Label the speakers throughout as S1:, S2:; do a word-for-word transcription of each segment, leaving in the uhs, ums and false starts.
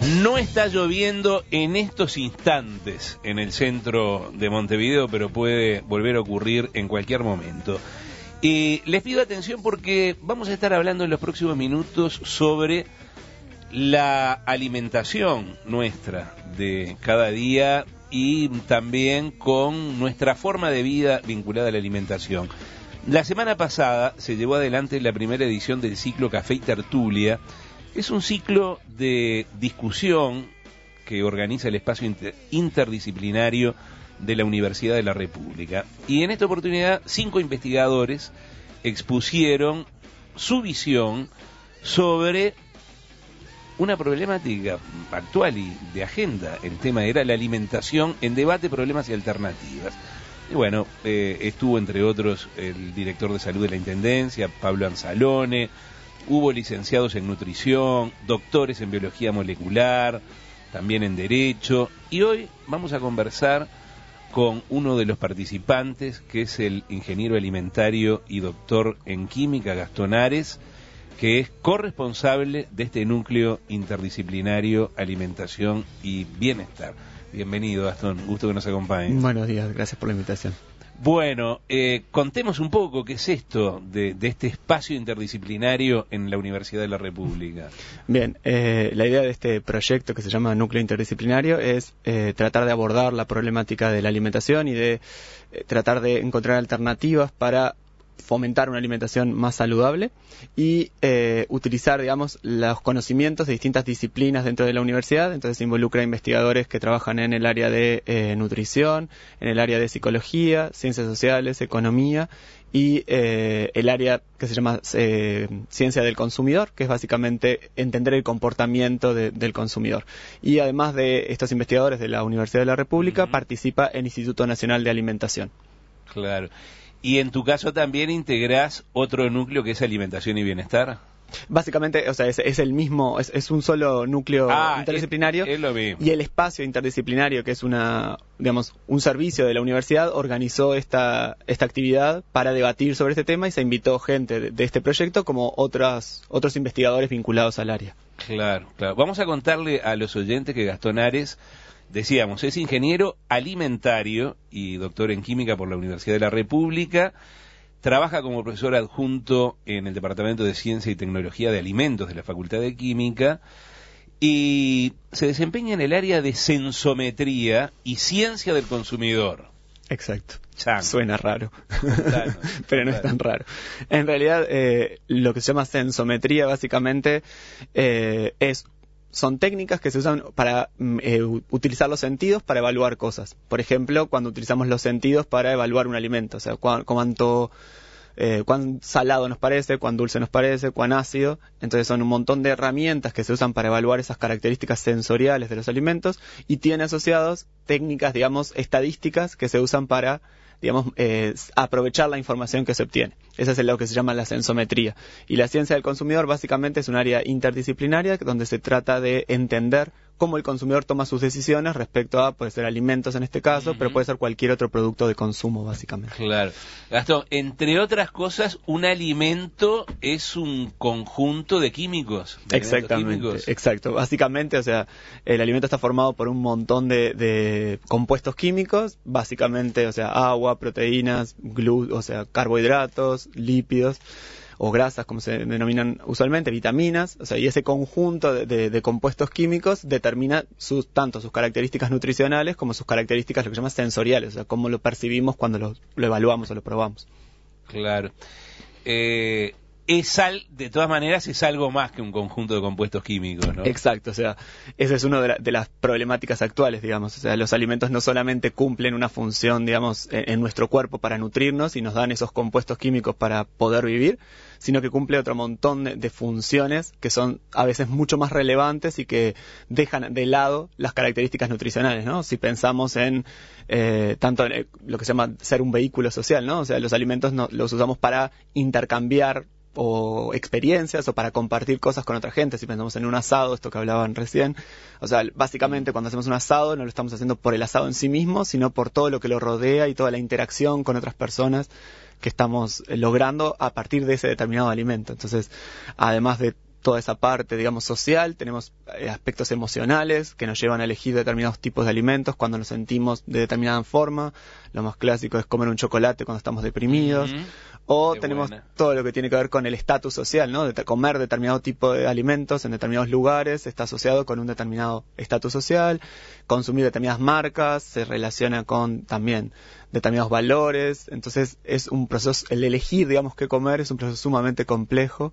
S1: No está lloviendo en estos instantes en el centro de Montevideo, pero puede volver a ocurrir en cualquier momento. Y les pido atención porque vamos a estar hablando en los próximos minutos sobre la alimentación nuestra de cada día y también con nuestra forma de vida vinculada a la alimentación. La semana pasada se llevó adelante la primera edición del ciclo Café y Tertulia. Es un ciclo de discusión que organiza el espacio inter- interdisciplinario de la Universidad de la República. Y en esta oportunidad, cinco investigadores expusieron su visión sobre una problemática actual y de agenda. El tema era la alimentación en debate, problemas y alternativas. Y bueno, eh, estuvo entre otros el director de salud de la Intendencia, Pablo Anzalone. Hubo licenciados en nutrición, doctores en biología molecular, también en derecho. Y hoy vamos a conversar con uno de los participantes, que es el ingeniero alimentario y doctor en química, Gastón Ares, que es corresponsable de este núcleo interdisciplinario Alimentación y Bienestar. Bienvenido, Gastón, gusto que nos acompañe.
S2: Buenos días, gracias por la invitación.
S1: Bueno, eh, contemos un poco qué es esto de, de este espacio interdisciplinario en la Universidad de la República.
S2: Bien, eh, la idea de este proyecto que se llama Núcleo Interdisciplinario es eh, tratar de abordar la problemática de la alimentación y de eh, tratar de encontrar alternativas para fomentar una alimentación más saludable y eh, utilizar, digamos, los conocimientos de distintas disciplinas dentro de la universidad. Entonces se involucra a investigadores que trabajan en el área de eh, nutrición, en el área de psicología, ciencias sociales, economía y eh, el área que se llama eh, ciencia del consumidor, que es básicamente entender el comportamiento de, del consumidor. Y además de estos investigadores de la Universidad de la República, uh-huh. participa el Instituto Nacional de Alimentación.
S1: Claro. Y en tu caso también integrás otro núcleo que es alimentación y bienestar.
S2: Básicamente, o sea, es, es el mismo, es, es un solo núcleo ah, interdisciplinario.
S1: Es, es lo mismo.
S2: Y el espacio interdisciplinario, que es una, digamos, un servicio de la universidad, organizó esta, esta actividad para debatir sobre este tema y se invitó gente de, de este proyecto como otras, otros investigadores vinculados al área.
S1: Claro, claro. Vamos a contarle a los oyentes que Gastón Ares, decíamos, es ingeniero alimentario y doctor en química por la Universidad de la República. Trabaja como profesor adjunto en el Departamento de Ciencia y Tecnología de Alimentos de la Facultad de Química y se desempeña en el área de sensometría y ciencia del consumidor.
S2: Exacto.
S1: Chan.
S2: Suena raro,
S1: Claro,
S2: pero no
S1: claro.
S2: es tan raro. En realidad, eh, lo que se llama sensometría básicamente eh, es son técnicas que se usan para eh, utilizar los sentidos para evaluar cosas. Por ejemplo, cuando utilizamos los sentidos para evaluar un alimento, o sea, cu- cuánto, eh, cuán salado nos parece, cuán dulce nos parece, cuán ácido. Entonces son un montón de herramientas que se usan para evaluar esas características sensoriales de los alimentos y tiene asociados técnicas, digamos, estadísticas que se usan para, digamos, eh, aprovechar la información que se obtiene. Ese es lo que se llama la sensometría. Y la ciencia del consumidor básicamente es un área interdisciplinaria donde se trata de entender cómo el consumidor toma sus decisiones respecto a, puede ser alimentos en este caso, uh-huh. pero puede ser cualquier otro producto de consumo básicamente.
S1: Claro. Gastón, entre otras cosas, un alimento es un conjunto de químicos. De
S2: Exactamente,
S1: químicos.
S2: exacto. Básicamente, o sea, el alimento está formado por un montón de, de compuestos químicos, básicamente, o sea, agua, proteínas, glu, o sea, carbohidratos, lípidos o grasas, como se denominan usualmente, vitaminas, o sea, y ese conjunto de, de, de compuestos químicos determina sus, tanto sus características nutricionales como sus características, lo que se llama sensoriales, o sea, cómo lo percibimos cuando lo, lo evaluamos o lo probamos.
S1: Claro. Eh, es al, de todas maneras, es algo más que un conjunto de compuestos químicos, ¿no?
S2: Exacto, o sea, esa es una de, la, de las problemáticas actuales, digamos. O sea, los alimentos no solamente cumplen una función, digamos, en, en nuestro cuerpo para nutrirnos y nos dan esos compuestos químicos para poder vivir, sino que cumple otro montón de, de funciones que son a veces mucho más relevantes y que dejan de lado las características nutricionales, ¿no? Si pensamos en eh, tanto en lo que se llama ser un vehículo social, ¿no? O sea, los alimentos no, los usamos para intercambiar o experiencias o para compartir cosas con otra gente. Si pensamos en un asado, esto que hablaban recién, o sea, básicamente cuando hacemos un asado no lo estamos haciendo por el asado en sí mismo, sino por todo lo que lo rodea y toda la interacción con otras personas que estamos logrando a partir de ese determinado alimento. Entonces, además de toda esa parte, digamos, social, tenemos eh, aspectos emocionales que nos llevan a elegir determinados tipos de alimentos cuando nos sentimos de determinada forma. Lo más clásico es comer un chocolate cuando estamos deprimidos. Mm-hmm. O Qué tenemos buena. Todo lo que tiene que ver con el estatus social, ¿no? De comer determinado tipo de alimentos en determinados lugares está asociado con un determinado estatus social. Consumir determinadas marcas se relaciona con también determinados valores. Entonces es un proceso, el elegir, digamos, qué comer es un proceso sumamente complejo.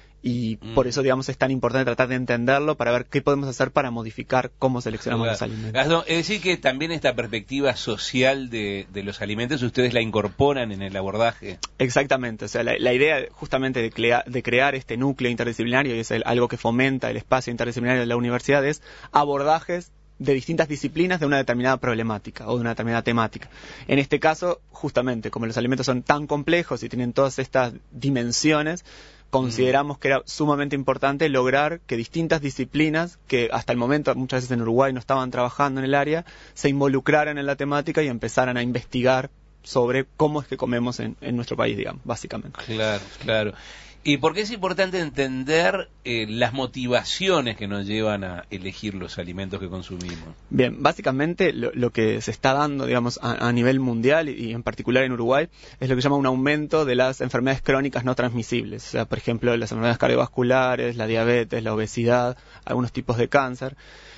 S2: Y mm. por eso, digamos, es tan importante tratar de entenderlo para ver qué podemos hacer para modificar cómo seleccionamos claro. los alimentos.
S1: Gastón, es decir que también esta perspectiva social de, de los alimentos, ¿ustedes la incorporan en el abordaje?
S2: Exactamente, o sea, la, la idea justamente de, crea, de crear este núcleo interdisciplinario, y es el, algo que fomenta el espacio interdisciplinario de la universidad, es abordajes de distintas disciplinas de una determinada problemática o de una determinada temática. En este caso, justamente, como los alimentos son tan complejos y tienen todas estas dimensiones, consideramos que era sumamente importante lograr que distintas disciplinas, que hasta el momento muchas veces en Uruguay no estaban trabajando en el área, se involucraran en la temática y empezaran a investigar sobre cómo es que comemos en, en nuestro país, digamos, básicamente.
S1: Claro, claro. ¿Y por qué es importante entender eh, las motivaciones que nos llevan a elegir los alimentos que consumimos?
S2: Bien, básicamente lo, lo que se está dando, digamos, a, a nivel mundial y, y en particular en Uruguay es lo que se llama un aumento de las enfermedades crónicas no transmisibles. O sea, por ejemplo, las enfermedades cardiovasculares, la diabetes, la obesidad, algunos tipos de cáncer.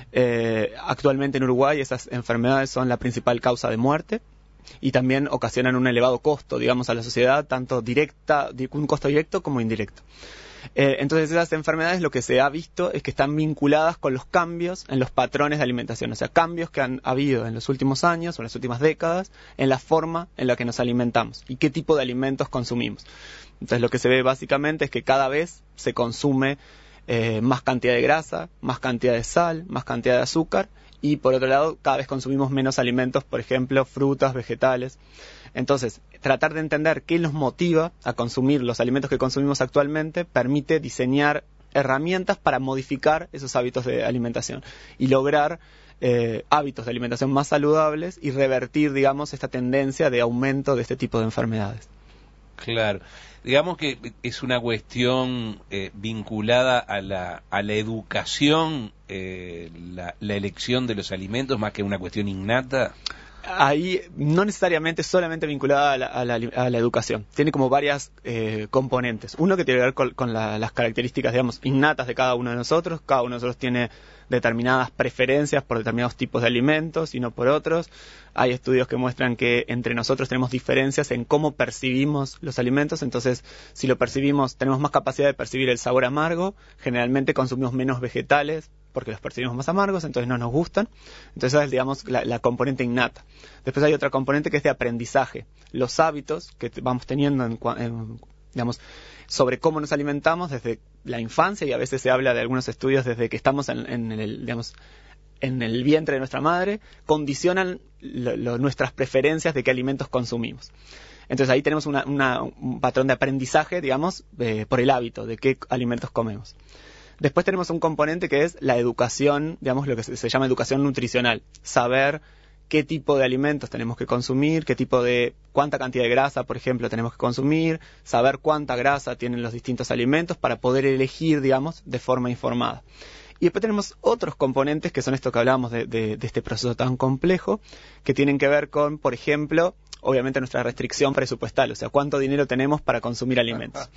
S2: Eh, actualmente en Uruguay esas enfermedades son la principal causa de muerte. Y también ocasionan un elevado costo, digamos, a la sociedad, tanto directa, un costo directo como indirecto. Eh, entonces esas enfermedades lo que se ha visto es que están vinculadas con los cambios en los patrones de alimentación, o sea, cambios que han habido en los últimos años o en las últimas décadas en la forma en la que nos alimentamos y qué tipo de alimentos consumimos. Entonces lo que se ve básicamente es que cada vez se consume eh, más cantidad de grasa, más cantidad de sal, más cantidad de azúcar. Y por otro lado, cada vez consumimos menos alimentos, por ejemplo, frutas, vegetales. Entonces, tratar de entender qué nos motiva a consumir los alimentos que consumimos actualmente permite diseñar herramientas para modificar esos hábitos de alimentación y lograr eh, hábitos de alimentación más saludables y revertir, digamos, esta tendencia de aumento de este tipo de enfermedades.
S1: Claro. Digamos que es una cuestión eh, vinculada a la, a la educación, eh, la, la elección de los alimentos, más que una cuestión innata.
S2: Ahí no necesariamente solamente vinculada a la, a la, a la educación. Tiene como varias eh, componentes. Uno que tiene que ver con, con la, las características, digamos, innatas de cada uno de nosotros. Cada uno de nosotros tiene determinadas preferencias por determinados tipos de alimentos y no por otros. Hay estudios que muestran que entre nosotros tenemos diferencias en cómo percibimos los alimentos. Entonces, si lo percibimos, tenemos más capacidad de percibir el sabor amargo. Generalmente consumimos menos vegetales porque los percibimos más amargos, entonces no nos gustan. Entonces esa es, digamos, la, la componente innata. Después hay otra componente que es de aprendizaje. Los hábitos que vamos teniendo, en, en, digamos, sobre cómo nos alimentamos desde la infancia, y a veces se habla de algunos estudios desde que estamos en, en el, digamos, en el vientre de nuestra madre, condicionan lo, lo, nuestras preferencias de qué alimentos consumimos. Entonces ahí tenemos una, una, un patrón de aprendizaje, digamos, eh, por el hábito de qué alimentos comemos. Después tenemos un componente que es la educación, digamos, lo que se, se llama educación nutricional. Saber qué tipo de alimentos tenemos que consumir, qué tipo de, cuánta cantidad de grasa, por ejemplo, tenemos que consumir, saber cuánta grasa tienen los distintos alimentos para poder elegir, digamos, de forma informada. Y después tenemos otros componentes que son esto que hablábamos de, de, de este proceso tan complejo, que tienen que ver con, por ejemplo, obviamente nuestra restricción presupuestal, o sea, cuánto dinero tenemos para consumir alimentos.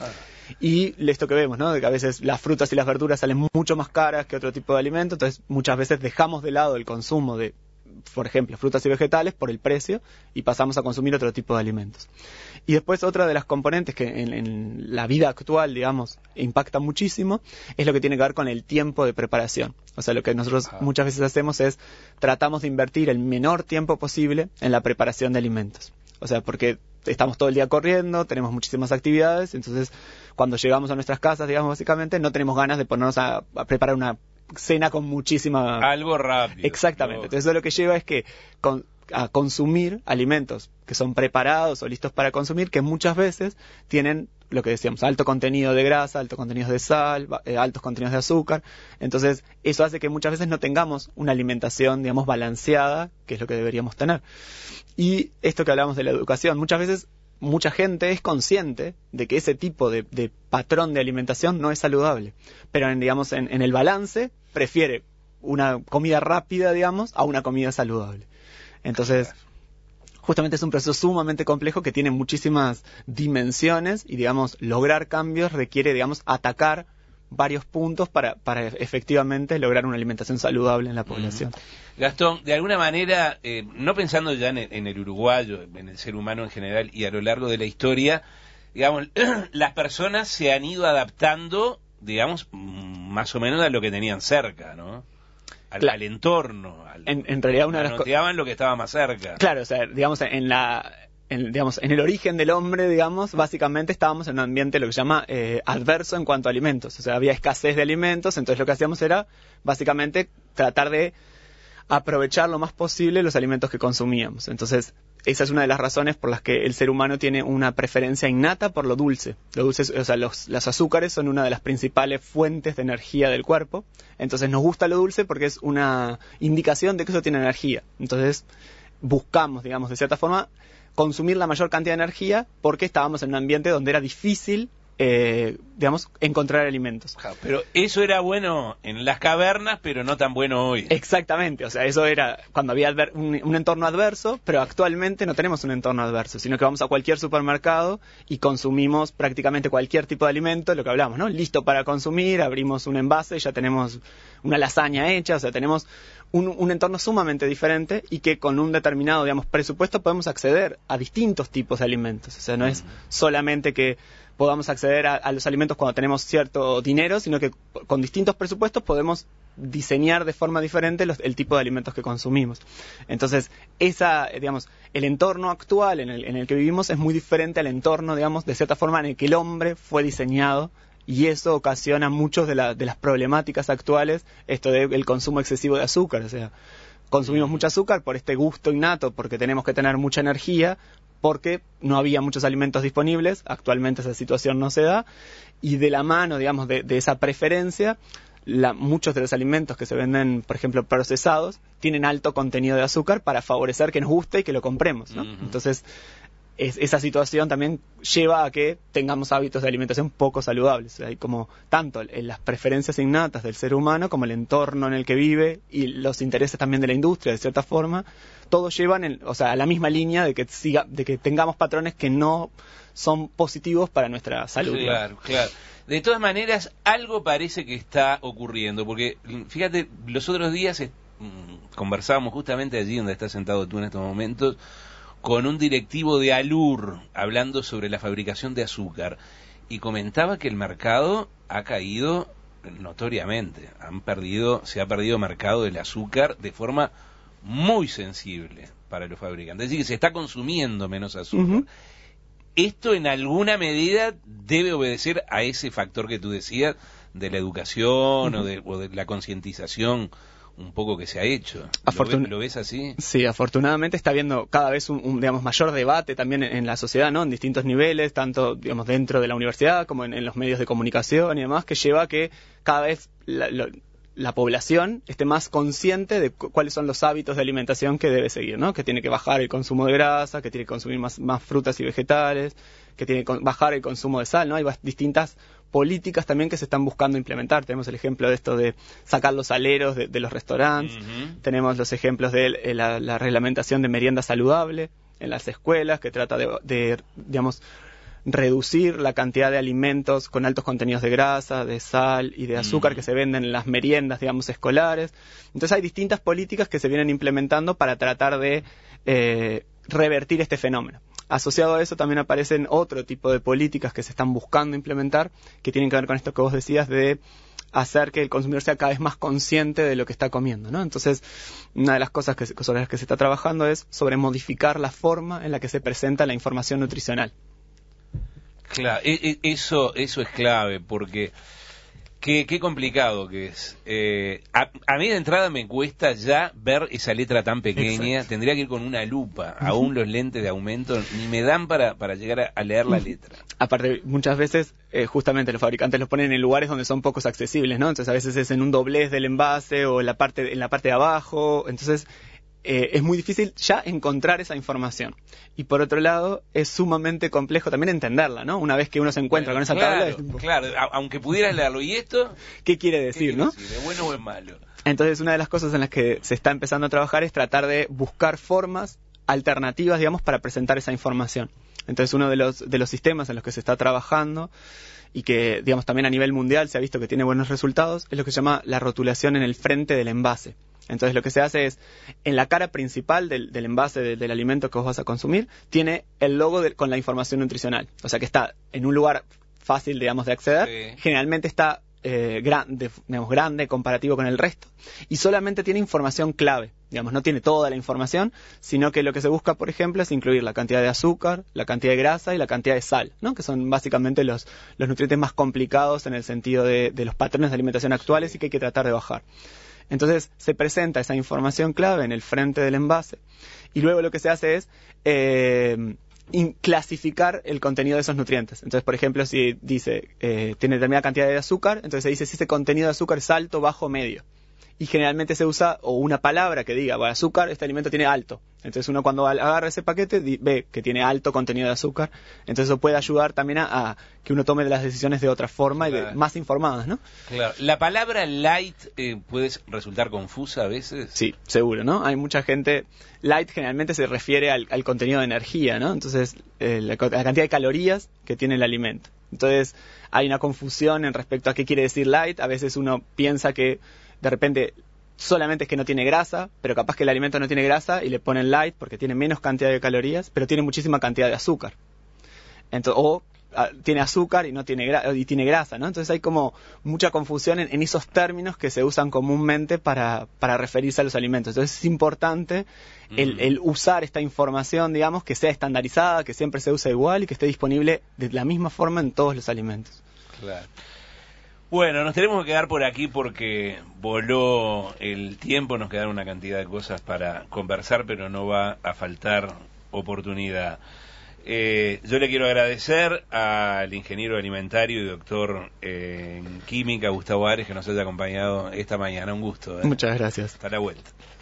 S2: Y esto que vemos, ¿no? De que a veces las frutas y las verduras salen mucho más caras que otro tipo de alimento, entonces muchas veces dejamos de lado el consumo de, por ejemplo, frutas y vegetales por el precio y pasamos a consumir otro tipo de alimentos. Y después otra de las componentes que en, en la vida actual, digamos, impacta muchísimo, es lo que tiene que ver con el tiempo de preparación. O sea, lo que nosotros muchas veces hacemos es tratamos de invertir el menor tiempo posible en la preparación de alimentos. O sea, porque estamos todo el día corriendo, tenemos muchísimas actividades, entonces cuando llegamos a nuestras casas, digamos, básicamente, no tenemos ganas de ponernos a, a preparar una cena con muchísima...
S1: Algo rápido.
S2: Exactamente.
S1: No.
S2: Entonces eso lo que lleva es que con, a consumir alimentos que son preparados o listos para consumir, que muchas veces tienen lo que decíamos, alto contenido de grasa, alto contenido de sal, eh, altos contenidos de azúcar. Entonces eso hace que muchas veces no tengamos una alimentación, digamos, balanceada, que es lo que deberíamos tener. Y esto que hablamos de la educación, muchas veces mucha gente es consciente de que ese tipo de, de patrón de alimentación no es saludable, pero en, digamos, en, en el balance prefiere una comida rápida, digamos, a una comida saludable. Entonces, justamente es un proceso sumamente complejo que tiene muchísimas dimensiones y, digamos, lograr cambios requiere, digamos, atacar varios puntos para, para efectivamente lograr una alimentación saludable en la población.
S1: Mm. Gastón, de alguna manera, eh, no pensando ya en el, en el uruguayo, en el ser humano en general y a lo largo de la historia, digamos, las personas se han ido adaptando, digamos, más o menos a lo que tenían cerca, ¿no? Al,
S2: claro.
S1: al entorno, al,
S2: en, en realidad una de las
S1: cosas lo que estaba más cerca.
S2: Claro, o sea, digamos, en la en, digamos, en el origen del hombre, digamos, básicamente estábamos en un ambiente lo que se llama eh, adverso en cuanto a alimentos, o sea, había escasez de alimentos, entonces lo que hacíamos era básicamente tratar de aprovechar lo más posible los alimentos que consumíamos. Entonces, esa es una de las razones por las que el ser humano tiene una preferencia innata por lo dulce. Lo dulce, o sea, los, los azúcares son una de las principales fuentes de energía del cuerpo. Entonces nos gusta lo dulce porque es una indicación de que eso tiene energía. Entonces buscamos, digamos, de cierta forma, consumir la mayor cantidad de energía porque estábamos en un ambiente donde era difícil Eh, digamos, encontrar alimentos.
S1: Pero eso era bueno en las cavernas, pero no tan bueno hoy.
S2: Exactamente, o sea, eso era cuando había adver- un, un entorno adverso, pero actualmente no tenemos un entorno adverso, sino que vamos a cualquier supermercado y consumimos prácticamente cualquier tipo de alimento, lo que hablamos, ¿no? Listo para consumir, abrimos un envase y ya tenemos una lasaña hecha, o sea, tenemos un, un entorno sumamente diferente y que con un determinado, digamos, presupuesto podemos acceder a distintos tipos de alimentos, o sea, no es solamente que podamos acceder a, a los alimentos cuando tenemos cierto dinero, sino que con distintos presupuestos podemos diseñar de forma diferente los, el tipo de alimentos que consumimos. Entonces, esa, digamos, el entorno actual en el, en el que vivimos es muy diferente al entorno, digamos, de cierta forma en el que el hombre fue diseñado, y eso ocasiona muchas de, la, de las problemáticas actuales, esto del consumo excesivo de azúcar, o sea, consumimos mucho azúcar por este gusto innato, porque tenemos que tener mucha energía, porque no había muchos alimentos disponibles, actualmente esa situación no se da, y de la mano, digamos, de, de esa preferencia, la, muchos de los alimentos que se venden, por ejemplo, procesados, tienen alto contenido de azúcar para favorecer que nos guste y que lo compremos, ¿no? Uh-huh. Entonces, es, esa situación también lleva a que tengamos hábitos de alimentación poco saludables. O sea, hay como tanto en las preferencias innatas del ser humano como el entorno en el que vive y los intereses también de la industria, de cierta forma, todos llevan, en, o sea, a la misma línea de que siga, de que tengamos patrones que no son positivos para nuestra salud.
S1: Claro, claro. De todas maneras, algo parece que está ocurriendo, porque fíjate, los otros días eh, conversábamos justamente allí donde estás sentado tú en estos momentos con un directivo de Alur hablando sobre la fabricación de azúcar y comentaba que el mercado ha caído notoriamente, han perdido, se ha perdido mercado del azúcar de forma muy sensible para los fabricantes, es decir, que se está consumiendo menos azúcar. Uh-huh. Esto en alguna medida debe obedecer a ese factor que tú decías de la educación uh-huh. o, de, o de la concientización un poco que se ha hecho.
S2: Afortun-
S1: ¿Lo, ves, ¿Lo ves así?
S2: Sí, afortunadamente está habiendo cada vez un, un digamos, mayor debate también en, en la sociedad, ¿no? En distintos niveles, tanto, digamos, dentro de la universidad como en, en los medios de comunicación y demás, que lleva a que cada vez la, lo, la población esté más consciente de cu- cuáles son los hábitos de alimentación que debe seguir, ¿no? Que tiene que bajar el consumo de grasa, que tiene que consumir más, más frutas y vegetales, que tiene que con- bajar el consumo de sal, ¿no? Hay bast- distintas políticas también que se están buscando implementar. Tenemos el ejemplo de esto de sacar los aleros de, de los restaurantes, uh-huh. Tenemos los ejemplos de eh, la, la reglamentación de merienda saludable en las escuelas, que trata de, de, digamos, reducir la cantidad de alimentos con altos contenidos de grasa, de sal y de azúcar uh-huh. que se venden en las meriendas, digamos, escolares. Entonces hay distintas políticas que se vienen implementando para tratar de eh, revertir este fenómeno. Asociado a eso también aparecen otro tipo de políticas que se están buscando implementar, que tienen que ver con esto que vos decías de hacer que el consumidor sea cada vez más consciente de lo que está comiendo, ¿no? Entonces, una de las cosas que, sobre las que se está trabajando es sobre modificar la forma en la que se presenta la información nutricional.
S1: Claro, eso, eso es clave, porque qué, qué complicado que es. Eh, a, a mí de entrada me cuesta ya ver esa letra tan pequeña. Exacto. Tendría que ir con una lupa. Uh-huh. Aún los lentes de aumento ni me dan para, para llegar a, a leer la letra.
S2: Aparte, muchas veces, eh, justamente los fabricantes los ponen en lugares donde son pocos accesibles, ¿no? Entonces a veces es en un doblez del envase o en la parte, en la parte de abajo. Entonces eh, es muy difícil ya encontrar esa información. Y por otro lado, es sumamente complejo también entenderla, ¿no? Una vez que uno se encuentra
S1: bueno,
S2: con esa
S1: claro,
S2: tabla... Es...
S1: Claro, a- aunque pudieras leerlo. ¿Y esto?
S2: ¿Qué quiere decir,
S1: ¿Qué quiere
S2: no?
S1: decir? ¿Es bueno o es malo?
S2: Entonces, una de las cosas en las que se está empezando a trabajar es tratar de buscar formas alternativas, digamos, para presentar esa información. Entonces, uno de los, de los sistemas en los que se está trabajando y que, digamos, también a nivel mundial se ha visto que tiene buenos resultados, es lo que se llama la rotulación en el frente del envase. Entonces, lo que se hace es, en la cara principal del, del envase de, del alimento que vos vas a consumir, tiene el logo de, con la información nutricional. O sea, que está en un lugar fácil, digamos, de acceder. Sí. Generalmente está eh, grande, digamos, grande comparativo con el resto. Y solamente tiene información clave. Digamos, no tiene toda la información, sino que lo que se busca, por ejemplo, es incluir la cantidad de azúcar, la cantidad de grasa y la cantidad de sal, ¿no? Que son básicamente los, los nutrientes más complicados en el sentido de, de los patrones de alimentación actuales y que hay que tratar de bajar. Entonces, se presenta esa información clave en el frente del envase y luego lo que se hace es eh, in, clasificar el contenido de esos nutrientes. Entonces, por ejemplo, si dice, eh, tiene determinada cantidad de azúcar, entonces se dice si ese contenido de azúcar es alto, bajo o medio. Y generalmente se usa o una palabra que diga, bueno, azúcar, este alimento tiene alto. Entonces uno cuando agarra ese paquete di, ve que tiene alto contenido de azúcar. Entonces eso puede ayudar también a, a que uno tome las decisiones de otra forma claro. y de, más informadas, ¿no?
S1: Claro. ¿La palabra light eh, puede resultar confusa a veces?
S2: Sí, seguro, ¿no? Hay mucha gente... Light generalmente se refiere al, al contenido de energía, ¿no? Entonces eh, la, la cantidad de calorías que tiene el alimento. Entonces hay una confusión en respecto a qué quiere decir light. A veces uno piensa que de repente solamente es que no tiene grasa, pero capaz que el alimento no tiene grasa y le ponen light porque tiene menos cantidad de calorías, pero tiene muchísima cantidad de azúcar. Entonces, o a, tiene azúcar y no tiene gra- y tiene grasa, ¿no? Entonces hay como mucha confusión en, en esos términos que se usan comúnmente para, para referirse a los alimentos. Entonces es importante el, mm. el usar esta información, digamos, que sea estandarizada, que siempre se use igual y que esté disponible de la misma forma en todos los alimentos.
S1: Claro. Bueno, nos tenemos que quedar por aquí porque voló el tiempo, nos quedaron una cantidad de cosas para conversar, pero no va a faltar oportunidad. Eh, yo le quiero agradecer al ingeniero alimentario y doctor eh, en química, Gustavo Ares, que nos haya acompañado esta mañana. Un gusto. ¿eh?
S2: Muchas gracias.
S1: Hasta la vuelta.